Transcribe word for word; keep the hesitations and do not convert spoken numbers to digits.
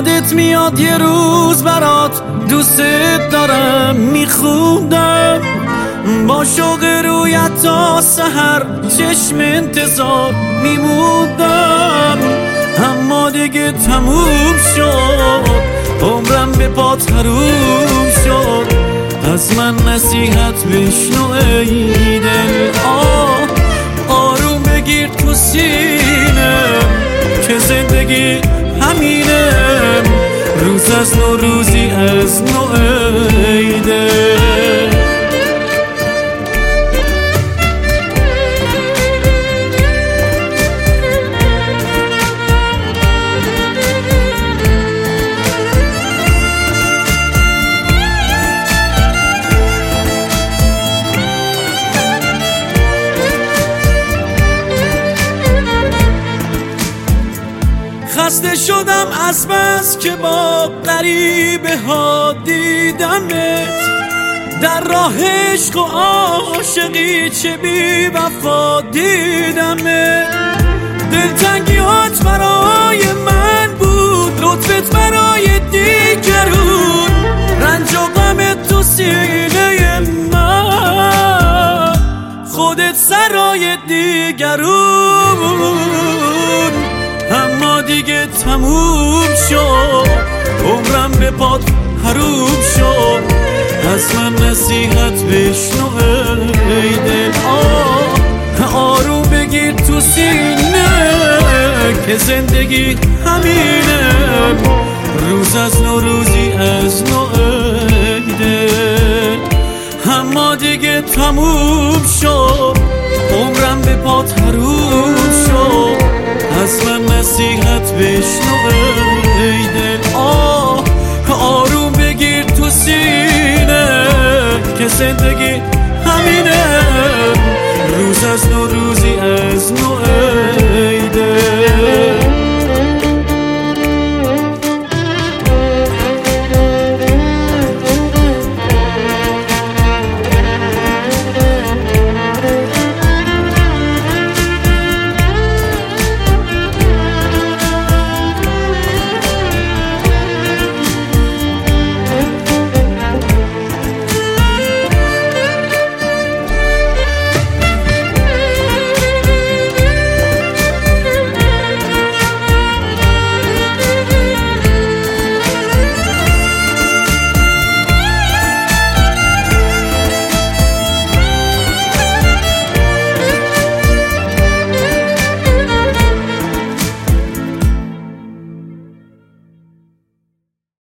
یادت میاد یه روز برات دوست دارم میخوندم، با شوق رویت تا سحر چشم انتظار میموندم. اما دیگه تموم شد، عمرم به پات حروم شد. از من نصیحت بشنو ای دل، آه آروم بگیر تو سینم که زندگی همینم. روز از نو روزی از نو ای دل. خسته شدم از بس که با غریبه ها دیدمت، در راه عشق و عاشقی چه بی وفا دیدمت. دلتنگیات برای من بود، لطفت برای دیگرون، رنج و غمت تو سینه من، خودت سرای دیگرون. اما دیگه تموم شد، عمرم به پات حروم شد. از من نصیحت بشنو ای دل، آه آروم بگیر تو سینه که زندگی همینه. روز از نو روزی از نو ای دل. اما دیگه تموم شد، عمرم به پات